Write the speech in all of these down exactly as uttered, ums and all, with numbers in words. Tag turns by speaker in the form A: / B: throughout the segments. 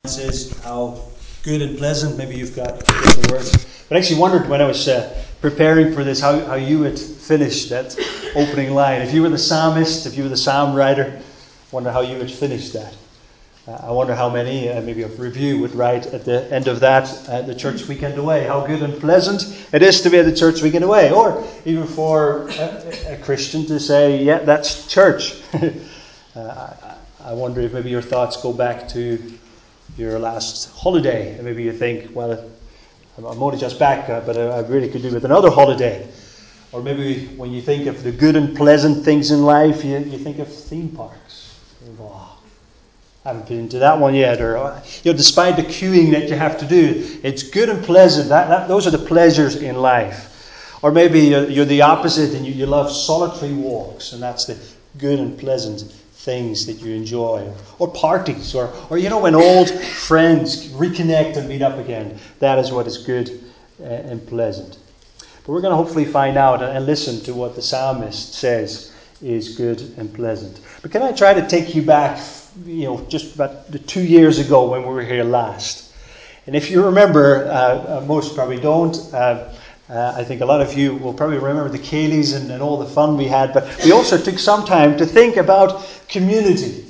A: Says how good and pleasant. Maybe you've got different words. But I actually wondered when I was uh, preparing for this how, how you would finish that opening line. If you were the psalmist, if you were the psalm writer, I wonder how you would finish that. Uh, I wonder how many, uh, maybe a review would write at the end of that, uh, the church weekend away. How good and pleasant it is to be at the church weekend away. Or even for a, a Christian to say, yeah, that's church. uh, I, I wonder if maybe your thoughts go back to your last holiday, and maybe you think, well, I'm only just back, uh, but I really could do with another holiday. Or maybe when you think of the good and pleasant things in life, you, you think of theme parks. You go, oh, I haven't been to that one yet. Or, you know, despite the queuing that you have to do, it's good and pleasant. That, that those are the pleasures in life. Or maybe you're, you're the opposite, and you, you love solitary walks, and that's the good and pleasant things that you enjoy, or parties, or, or you know, when old friends reconnect and meet up again. That is what is good and pleasant. But we're going to hopefully find out and listen to what the psalmist says is good and pleasant. But can I try to take you back, you know, just about the two years ago when we were here last? And if you remember, uh, most probably don't. Uh, Uh, I think a lot of you will probably remember the Kayleys and, and all the fun we had, but we also took some time to think about community.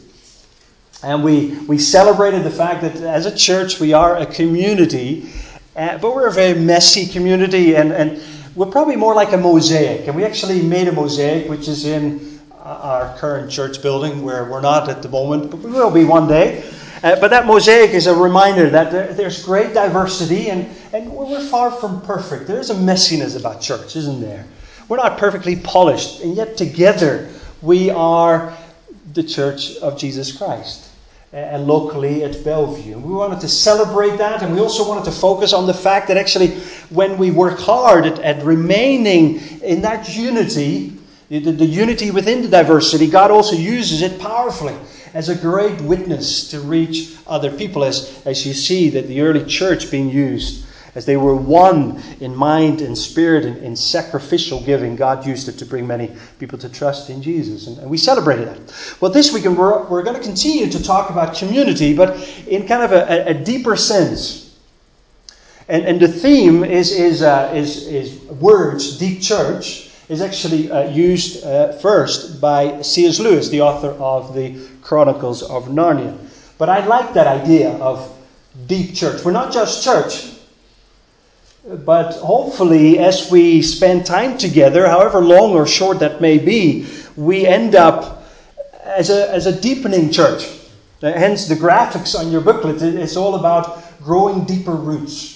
A: And we, we celebrated the fact that as a church we are a community, uh, but we're a very messy community, and, and we're probably more like a mosaic. And we actually made a mosaic which is in our current church building, where we're not at the moment, but we will be one day. Uh, but that mosaic is a reminder that there, there's great diversity, and, and we're far from perfect. There's a messiness about church, isn't there? We're not perfectly polished, and yet together we are the Church of Jesus Christ, and locally at Bellevue. And we wanted to celebrate that, and we also wanted to focus on the fact that actually when we work hard at, at remaining in that unity, the, the unity within the diversity, God also uses it powerfully as a great witness to reach other people, as, as you see that the early church being used, as they were one in mind and spirit and in sacrificial giving. God used it to bring many people to trust in Jesus, and, and we celebrated that. Well, this weekend we're, we're going to continue to talk about community, but in kind of a, a deeper sense. And, and the theme is, is, uh, is, is words, deep church, is actually uh, used uh, first by C S Lewis, the author of the Chronicles of Narnia. But I like that idea of deep church. We're not just church, but hopefully as we spend time together, however long or short that may be, we end up as a, as a deepening church. Hence the graphics on your booklet, it's all about growing deeper roots.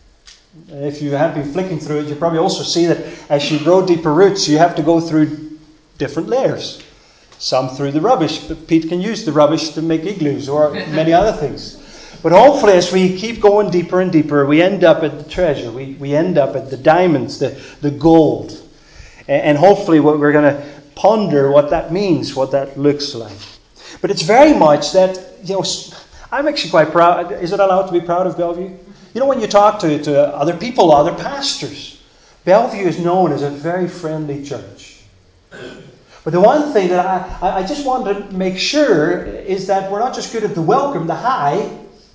A: If you have been flicking through it, you probably also see that as you grow deeper roots, you have to go through different layers. Some through the rubbish, but Pete can use the rubbish to make igloos or many other things. But hopefully as we keep going deeper and deeper, we end up at the treasure. We, we end up at the diamonds, the, the gold. And, and hopefully what we're going to ponder what that means, what that looks like. But it's very much that, you know, I'm actually quite proud. Is it allowed to be proud of Bellevue? You know, when you talk to, to other people, other pastors, Bellevue is known as a very friendly church. But the one thing that I, I just want to make sure is that we're not just good at the welcome, the hi,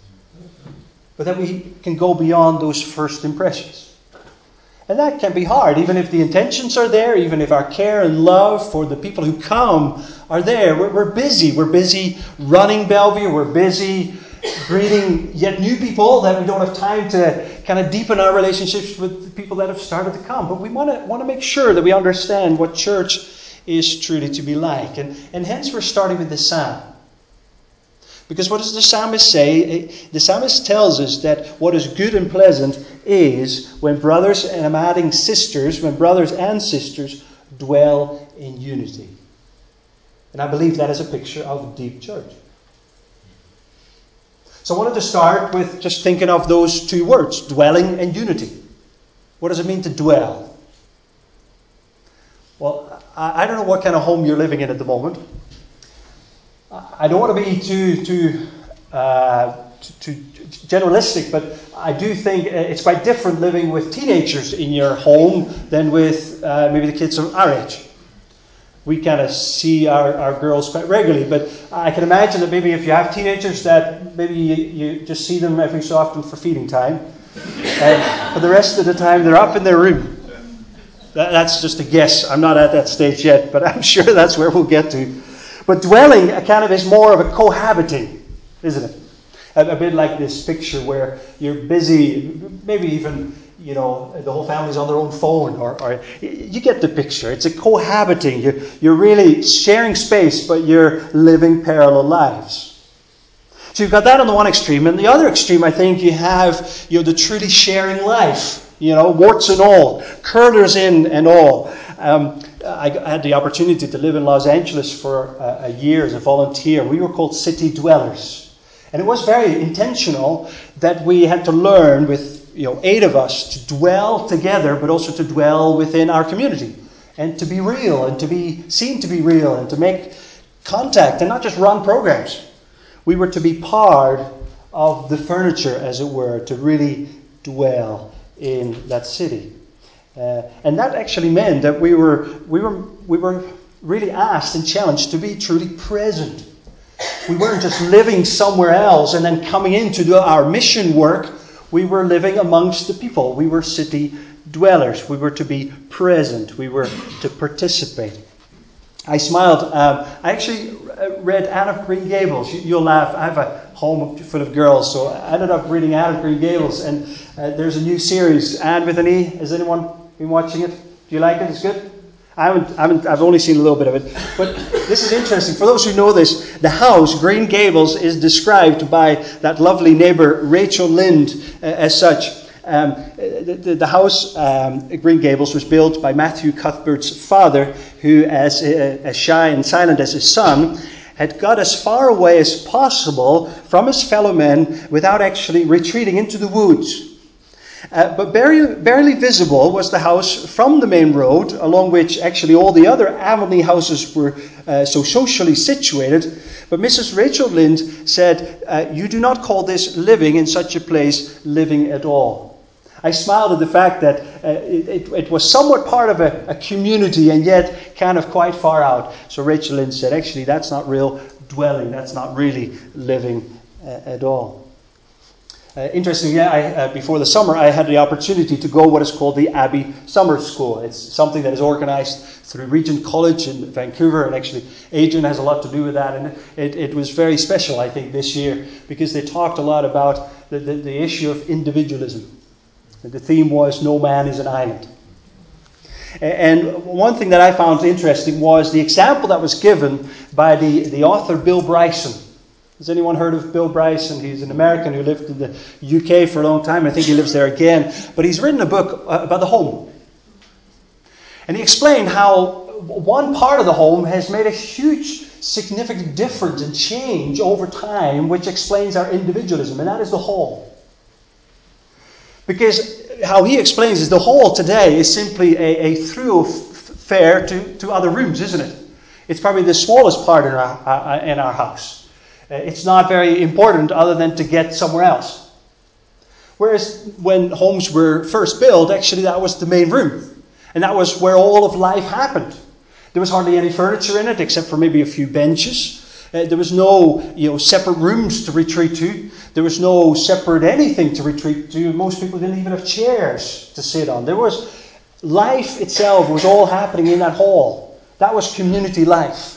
A: but that we can go beyond those first impressions. And that can be hard, even if the intentions are there, even if our care and love for the people who come are there. We're, we're busy. We're busy running Bellevue. We're busy greeting yet new people that we don't have time to kind of deepen our relationships with the people that have started to come. But we want to want to make sure that we understand what church is truly to be like. And, and hence we're starting with the psalm. Because what does the psalmist say? The psalmist tells us that what is good and pleasant is when brothers, and I'm adding sisters, when brothers and sisters dwell in unity. And I believe that is a picture of deep church. So I wanted to start with just thinking of those two words, dwelling and unity. What does it mean to dwell? Well, I don't know what kind of home you're living in at the moment. I don't want to be too too, uh, too, too generalistic, but I do think it's quite different living with teenagers in your home than with uh, maybe the kids of our age. we kind of see our, our girls quite regularly. But I can imagine that maybe if you have teenagers, that maybe you, you just see them every so often for feeding time. And for the rest of the time, they're up in their room. That, that's just a guess. I'm not at that stage yet, but I'm sure that's where we'll get to. But dwelling kind of is more of a cohabiting, isn't it? A, a bit like this picture where you're busy, maybe even, you know, the whole family's on their own phone, or, or you get the picture. It's a cohabiting. You're, you're really sharing space, but you're living parallel lives. So you've got that on the one extreme. And the other extreme, I think, you have, you know, the truly sharing life. You know, warts and all, curlers in and all. Um, I had the opportunity to live in Los Angeles for a, a year as a volunteer. We were called city dwellers. And it was very intentional that we had to learn with, you know, eight of us to dwell together, but also to dwell within our community. And to be real, and to be seen to be real, and to make contact, and not just run programs. We were to be part of the furniture, as it were, to really dwell in that city. Uh, and that actually meant that we were we were we were really asked and challenged to be truly present. We weren't just living somewhere else and then coming in to do our mission work. We were living amongst the people. We were city dwellers. We were to be present. We were to participate. I smiled. Um, I actually read Anne of Green Gables. You, you'll laugh. I have a home full of girls, so I ended up reading Anne of Green Gables. And uh, there's a new series, Anne with an E. Has anyone been watching it? Do you like it? It's good? I haven't, I haven't, I've only seen a little bit of it. But this is interesting. For those who know this, the house, Green Gables, is described by that lovely neighbour, Rachel Lynde, uh, as such. Um, the, the, the house, um, Green Gables, was built by Matthew Cuthbert's father, who, as, uh, as shy and silent as his son, had got as far away as possible from his fellow men without actually retreating into the woods. Uh, but barely, barely visible was the house from the main road, along which actually all the other Avonlea houses were uh, so socially situated. But Missus Rachel Lynde said, uh, "You do not call this living in such a place living at all." I smiled at the fact that uh, it, it, it was somewhat part of a, a community and yet kind of quite far out. So Rachel Lynde said, actually, that's not real dwelling. That's not really living uh, at all. Uh, interestingly, yeah, I, uh, before the summer, I had the opportunity to go what is called the Abbey Summer School. It's something that is organized through Regent College in Vancouver, and actually Adrian has a lot to do with that. And it, it was very special, I think, this year, because they talked a lot about the, the, the issue of individualism. The theme was, no man is an island. And one thing that I found interesting was the example that was given by the, the author Bill Bryson. Has anyone heard of Bill Bryson? He's an American who lived in the U K for a long time. I think he lives there again. But he's written a book about the home. And he explained how one part of the home has made a huge, significant difference and change over time, which explains our individualism, and that is the hall. Because how he explains is the hall today is simply a, a thoroughfare to, to other rooms, isn't it? It's probably the smallest part in our, uh, in our house. Uh, it's not very important other than to get somewhere else. Whereas when homes were first built, actually that was the main room. And that was where all of life happened. There was hardly any furniture in it except for maybe a few benches. Uh, there was no, you know, separate rooms to retreat to. There was no separate anything to retreat to. Most people didn't even have chairs to sit on. There was life itself was all happening in that hall. That was community life.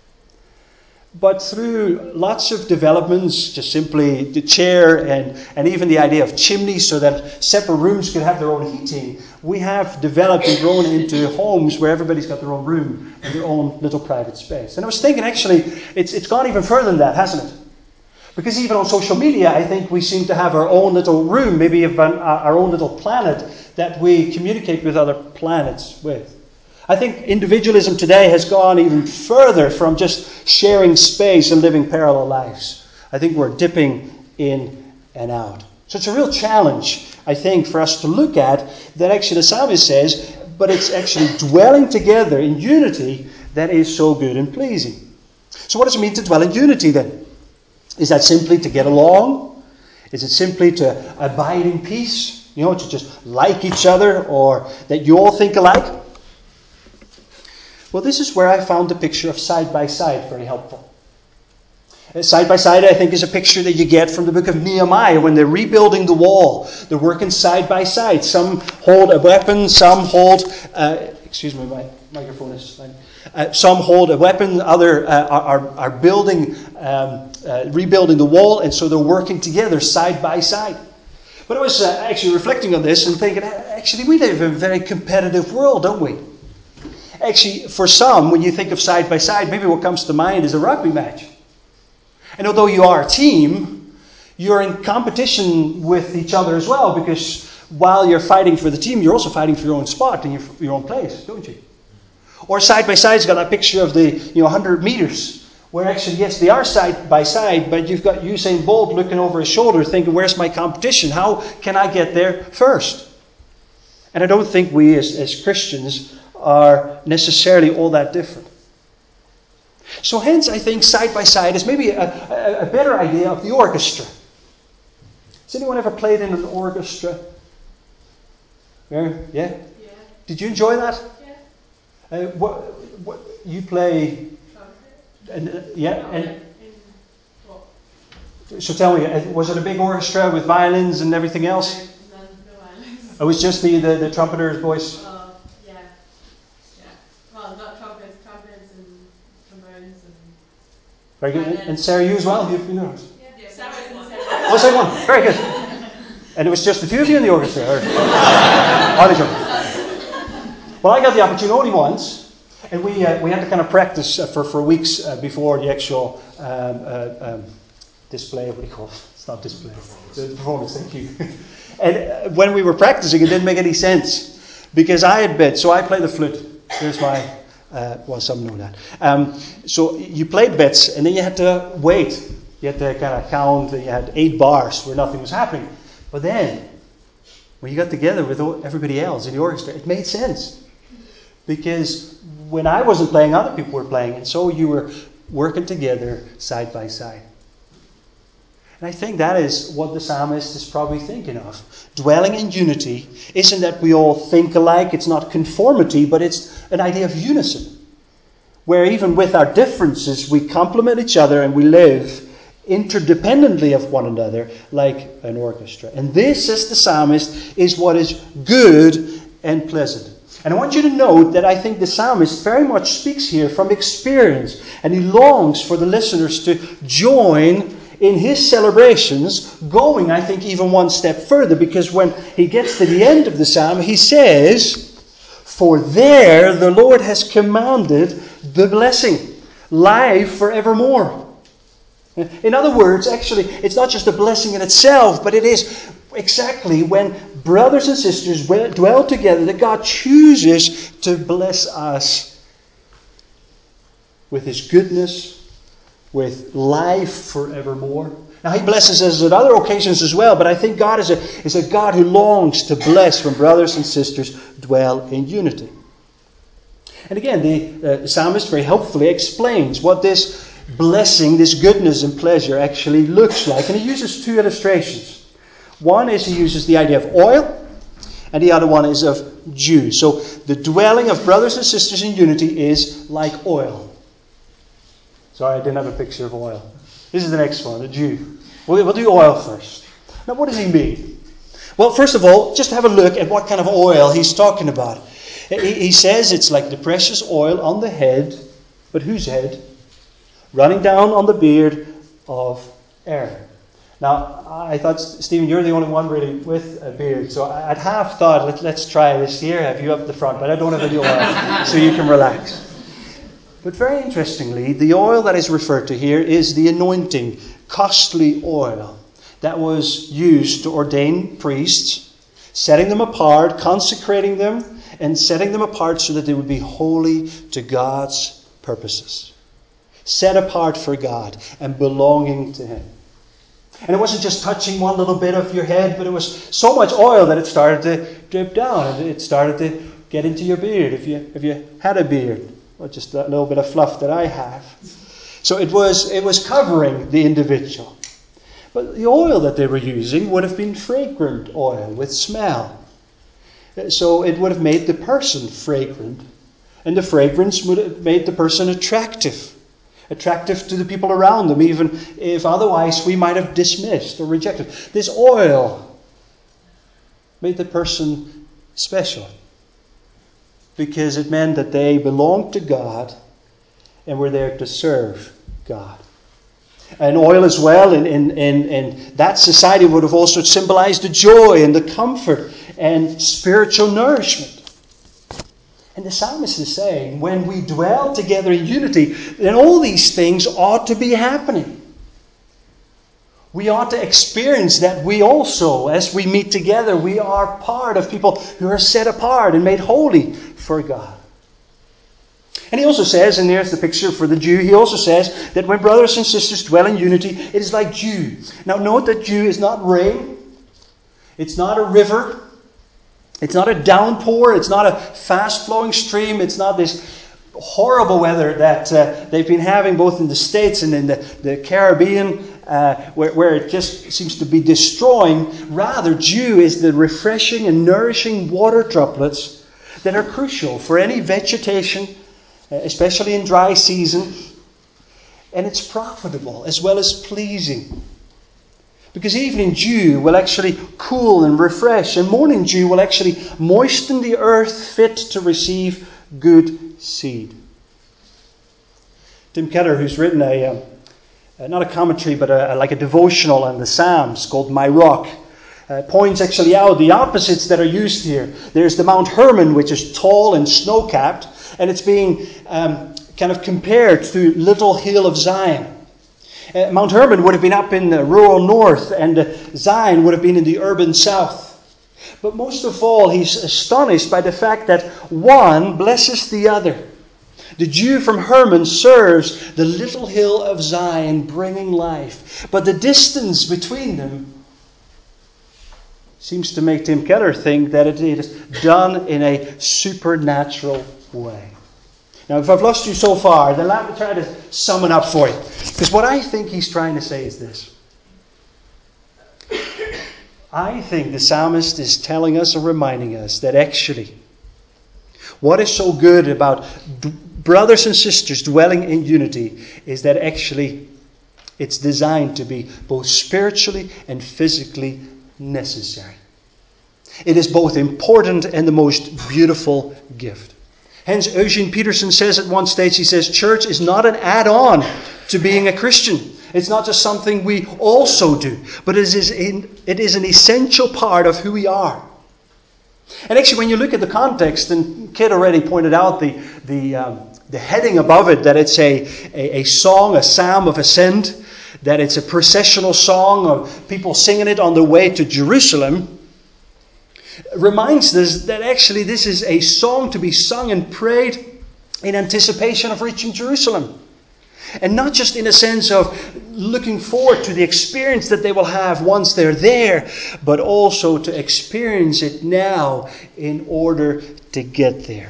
A: But through lots of developments, just simply the chair and, and even the idea of chimneys so that separate rooms could have their own heating, we have developed and grown into homes where everybody's got their own room and their own little private space. And I was thinking, actually, it's it's gone even further than that, hasn't it? Because even on social media, I think we seem to have our own little room, maybe our own little planet that we communicate with other planets with. I think individualism today has gone even further from just sharing space and living parallel lives. I think we're dipping in and out. So it's a real challenge, I think, for us to look at that actually the psalmist says, but it's actually dwelling together in unity that is so good and pleasing. So what does it mean to dwell in unity then? Is that simply to get along? Is it simply to abide in peace? You know, to just like each other or that you all think alike? Well, this is where I found the picture of side by side very helpful. Side by side, I think, is a picture that you get from the book of Nehemiah when they're rebuilding the wall. They're working side by side. Some hold a weapon, some hold... Uh, excuse me, my microphone is... Uh, some hold a weapon, other uh, are, are building, um, uh, rebuilding the wall, and so they're working together side by side. But I was uh, actually reflecting on this and thinking, actually, we live in a very competitive world, don't we? Actually, for some, when you think of side by side, maybe what comes to mind is a rugby match. And although you are a team, you're in competition with each other as well, because while you're fighting for the team, you're also fighting for your own spot and your, your own place, don't you? Or side by side's got that picture of the you know one hundred meters, where actually, yes, they are side by side, but you've got Usain Bolt looking over his shoulder thinking, where's my competition? How can I get there first? And I don't think we as, as Christians are necessarily all that different. So hence, I think side by side is maybe a, a, a better idea of the orchestra. Has anyone ever played in an orchestra? Yeah? Yeah? Yeah. Did you enjoy that? Yeah. Uh, what, what you play? And, uh, yeah. And, so tell me, was it a big orchestra with violins and everything else? No, no violins. It was just the, the, the trumpeter's voice?
B: Uh, yeah. Yeah. Well, not trumpets, trumpets and trombones and...
A: Very good. And, and Sarah, you as well? You've been there?
B: Yeah, yeah. Sarah's one.
A: Oh, second one. Very good. And it was just the two of you in the orchestra? Or? Are they joking? Well, I got the opportunity only once. And we uh, we had to kind of practice uh, for, for weeks uh, before the actual um, uh, um, display. What do you call it? It's not display. The performance, thank you. And uh, when we were practicing, it didn't make any sense. Because I had bits. So I play the flute. There's my... Uh, well, some know that. Um, so you played bits, and then you had to wait. You had to kind of count. You had eight bars where nothing was happening. But then, when you got together with everybody else in the orchestra, it made sense. Because when I wasn't playing, other people were playing. And so you were working together side by side. And I think that is what the psalmist is probably thinking of. Dwelling in unity isn't that we all think alike. It's not conformity, but it's an idea of unison. Where even with our differences, we complement each other and we live interdependently of one another like an orchestra. And this, says the psalmist, is what is good and pleasant. And I want you to note that I think the psalmist very much speaks here from experience. And he longs for the listeners to join in his celebrations, going, I think, even one step further. Because when he gets to the end of the psalm, he says, "For there the Lord has commanded the blessing, life forevermore." In other words, actually, it's not just a blessing in itself, but it is exactly when brothers and sisters dwell together that God chooses to bless us with His goodness, with life forevermore. Now, He blesses us at other occasions as well, but I think God is a, is a God who longs to bless when brothers and sisters dwell in unity. And again, the uh, psalmist very helpfully explains what this blessing, this goodness and pleasure actually looks like. And he uses two illustrations. One is he uses the idea of oil, and the other one is of dew. So the dwelling of brothers and sisters in unity is like oil. Sorry, I didn't have a picture of oil. This is the next one, the dew. We'll, we'll do oil first. Now, what does he mean? Well, first of all, just have a look at what kind of oil he's talking about. He, he says it's like the precious oil on the head, but whose head? Running down on the beard of Aaron. Now, I thought, Stephen, you're the only one really with a beard. So I'd half thought, let, let's try this here. Have you up the front, but I don't have any oil, so you can relax. But very interestingly, the oil that is referred to here is the anointing, costly oil that was used to ordain priests, setting them apart, consecrating them, and setting them apart so that they would be holy to God's purposes. Set apart for God and belonging to Him. And it wasn't just touching one little bit of your head, but it was so much oil that it started to drip down and it started to get into your beard if you if you had a beard. Or just that little bit of fluff that I have. So it was it was covering the individual. But the oil that they were using would have been fragrant oil with smell. So it would have made the person fragrant And the fragrance would have made the person attractive. Attractive to the people around them, even if otherwise we might have dismissed or rejected. This oil made the person special because it meant that they belonged to God and were there to serve God. And oil as well in, in, in, in that society would have also symbolized the joy and the comfort and spiritual nourishment. And the psalmist is saying, when we dwell together in unity, then all these things ought to be happening. We ought to experience that we also, as we meet together, we are part of people who are set apart and made holy for God. And he also says, and there's the picture for the Jew, he also says that when brothers and sisters dwell in unity, it is like dew. Now note that dew is not rain. It's not a river. It's not a downpour. It's not a fast-flowing stream. It's not this horrible weather that uh, they've been having both in the States and in the, the Caribbean, uh, where, where it just seems to be destroying. Rather, dew is the refreshing and nourishing water droplets that are crucial for any vegetation, especially in dry season. And it's profitable as well as pleasing. Because evening dew will actually cool and refresh, and morning dew will actually moisten the earth fit to receive good seed. Tim Keller, who's written a, um, not a commentary, but a, like a devotional on the Psalms called My Rock, uh, points actually out the opposites that are used here. There's the Mount Hermon, which is tall and snow-capped, and it's being um, kind of compared to Little Hill of Zion. Uh, Mount Hermon would have been up in the rural north, and uh, Zion would have been in the urban south. But most of all, he's astonished by the fact that one blesses the other. The dew from Hermon serves the little hill of Zion, bringing life. But the distance between them seems to make Tim Keller think that it is done in a supernatural way. Now, if I've lost you so far, then let me try to sum it up for you. Because what I think he's trying to say is this. I think the psalmist is telling us or reminding us that actually, what is so good about d- brothers and sisters dwelling in unity is that actually it's designed to be both spiritually and physically necessary. It is both important and the most beautiful gift. Hence, Eugene Peterson says at one stage, he says, church is not an add-on to being a Christian. It's not just something we also do, but it is, in, it is an essential part of who we are. And actually, when you look at the context, and Kit already pointed out the, the, um, the heading above it, that it's a, a, a song, a psalm of ascent, that it's a processional song of people singing it on the way to Jerusalem, reminds us that actually this is a song to be sung and prayed in anticipation of reaching Jerusalem. And not just in a sense of looking forward to the experience that they will have once they're there, but also to experience it now in order to get there.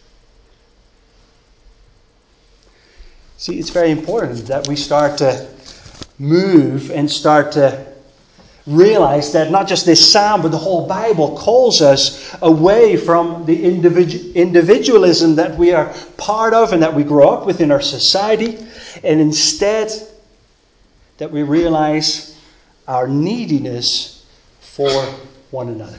A: See, it's very important that we start to move and start to realize that not just this psalm, but the whole Bible calls us away from the individu- individualism that we are part of and that we grow up with in our society, and instead that we realize our neediness for one another.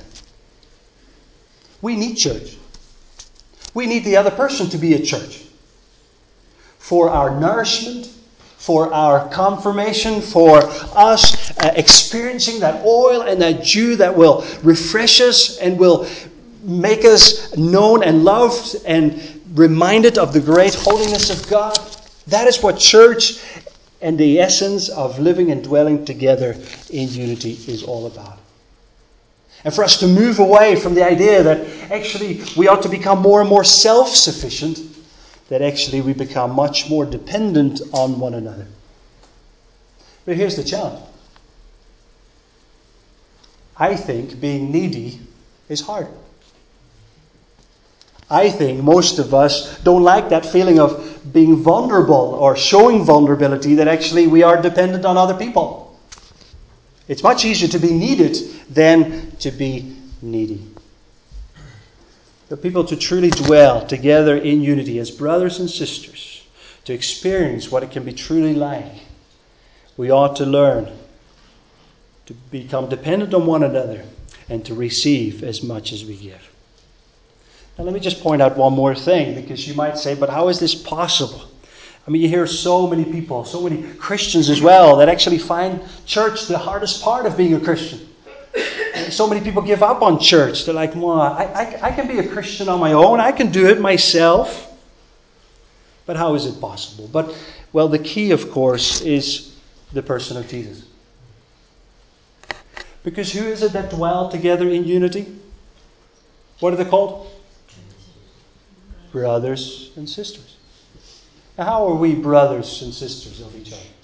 A: We need church. We need the other person to be a church for our nourishment, for our confirmation, for us uh, experiencing that oil and that dew that will refresh us and will make us known and loved and reminded of the great holiness of God. That is what church and the essence of living and dwelling together in unity is all about. And for us to move away from the idea that actually we ought to become more and more self-sufficient, that actually we become much more dependent on one another. But here's the challenge. I think being needy is hard. I think most of us don't like that feeling of being vulnerable or showing vulnerability, that actually we are dependent on other people. It's much easier to be needed than to be needy. The people to truly dwell together in unity as brothers and sisters, to experience what it can be truly like, we ought to learn to become dependent on one another and to receive as much as we give. Now let me just point out one more thing, because you might say, but how is this possible? I mean, you hear so many people, so many Christians as well, that actually find church the hardest part of being a Christian. So many people give up on church. They're like, well, I, I, I can be a Christian on my own. I can do it myself. But how is it possible? But, well, the key, of course, is the person of Jesus. Because who is it that dwell together in unity? What are they called? Brothers and sisters. Now, how are we brothers and sisters of each other?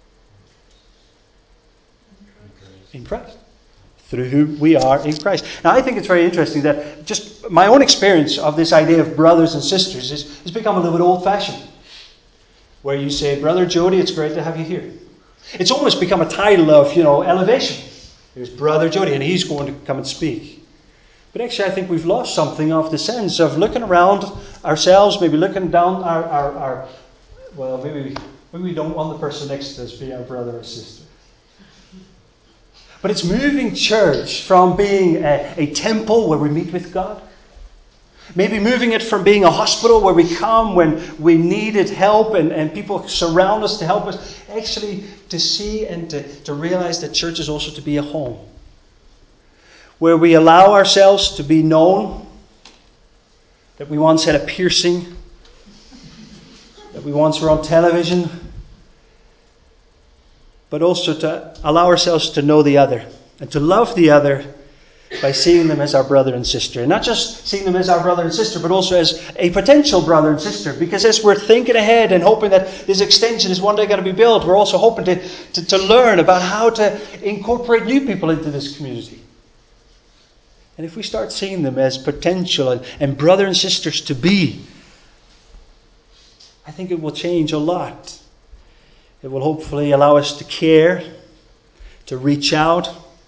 A: In Christ. Through whom we are in Christ. Now, I think it's very interesting that just my own experience of this idea of brothers and sisters is, has become a little bit old-fashioned. Where you say, Brother Jody, it's great to have you here. It's almost become a title of, you know, elevation. There's Brother Jody, and he's going to come and speak. But actually, I think we've lost something of the sense of looking around ourselves, maybe looking down our, our, our well, maybe, maybe we don't want the person next to us being our brother or sister. But it's moving church from being a, a temple where we meet with God. Maybe moving it from being a hospital where we come when we needed help and, and people surround us to help us. Actually, to see and to, to realize that church is also to be a home. Where we allow ourselves to be known. That we once had a piercing. That we once were on television. But also to allow ourselves to know the other and to love the other by seeing them as our brother and sister. And not just seeing them as our brother and sister, but also as a potential brother and sister. Because as we're thinking ahead and hoping that this extension is one day going to be built, we're also hoping to, to, to learn about how to incorporate new people into this community. And if we start seeing them as potential and, and brother and sisters to be, I think it will change a lot. It will hopefully allow us to care, to reach out,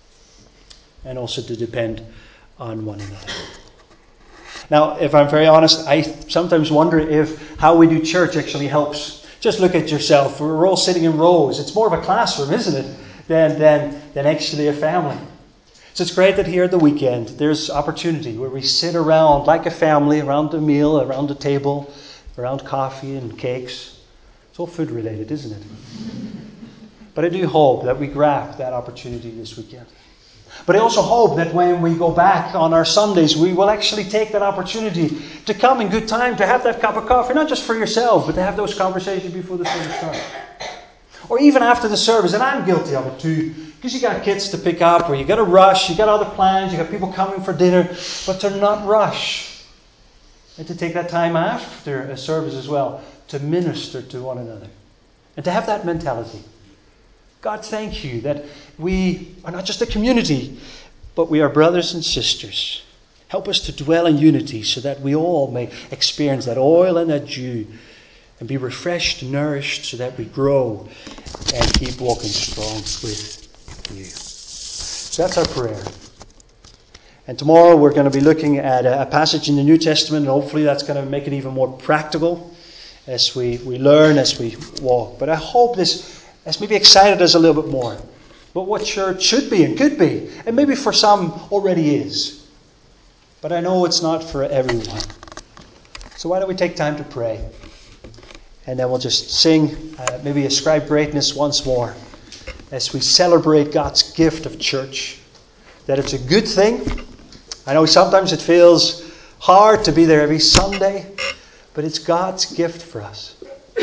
A: and also to depend on one another. Now, if I'm very honest, I sometimes wonder if how we do church actually helps. Just look at yourself. We're all sitting in rows. It's more of a classroom, isn't it, than, than, than actually a family. So it's great that here at the weekend, there's opportunity where we sit around like a family, around the meal, around the table, around coffee and cakes. It's all food related, isn't it? But I do hope that we grab that opportunity this weekend. But I also hope that when we go back on our Sundays, we will actually take that opportunity to come in good time, to have that cup of coffee, not just for yourself, but to have those conversations before the service starts. Or even after the service, and I'm guilty of it too, because you got kids to pick up, or you got to rush, you got other plans, you got people coming for dinner, but to not rush. And to take that time after a service as well, to minister to one another. And to have that mentality. God, thank you that we are not just a community, but we are brothers and sisters. Help us to dwell in unity so that we all may experience that oil and that dew and be refreshed, nourished, so that we grow and keep walking strong with you. So that's our prayer. And tomorrow we're going to be looking at a passage in the New Testament, and hopefully that's going to make it even more practical as we, we learn, as we walk. But I hope this has maybe excited us a little bit more about what church should be and could be. And maybe for some already is. But I know it's not for everyone. So why don't we take time to pray? And then we'll just sing, uh, maybe Ascribe Greatness once more as we celebrate God's gift of church. That it's a good thing. I know sometimes it feels hard to be there every Sunday, but it's God's gift for us.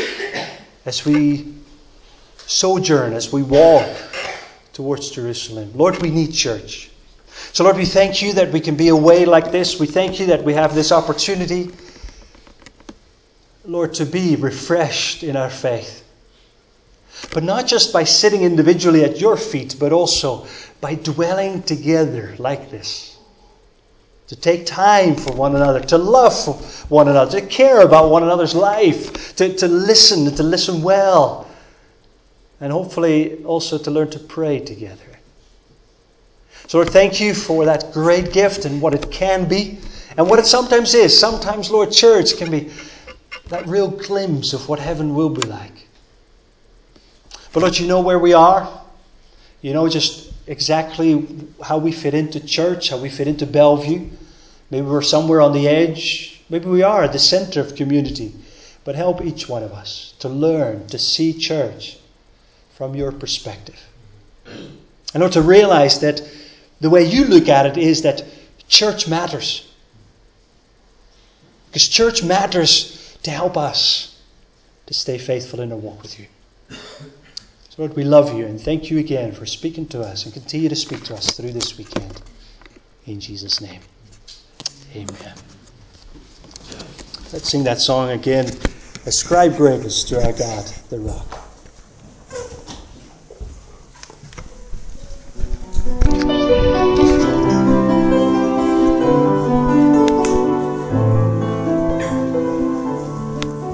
A: As we sojourn, as we walk towards Jerusalem. Lord, we need church. So Lord, we thank you that we can be away like this. We thank you that we have this opportunity, Lord, to be refreshed in our faith. But not just by sitting individually at your feet, but also by dwelling together like this. To take time for one another, to love one another, to care about one another's life, to, to listen, and to listen well. And hopefully also to learn to pray together. So Lord, thank you for that great gift and what it can be. And what it sometimes is, sometimes, Lord, church can be that real glimpse of what heaven will be like. But Lord, you know where we are. You know just exactly how we fit into church, how we fit into Bellevue. Maybe we're somewhere on the edge. Maybe we are at the center of community. But help each one of us to learn to see church from your perspective. And Lord, to realize that the way you look at it is that church matters. Because church matters to help us to stay faithful in our walk with you. So Lord, we love you and thank you again for speaking to us and continue to speak to us through this weekend. In Jesus' name. Amen. Let's sing that song again. Ascribe greatness to our God, the rock.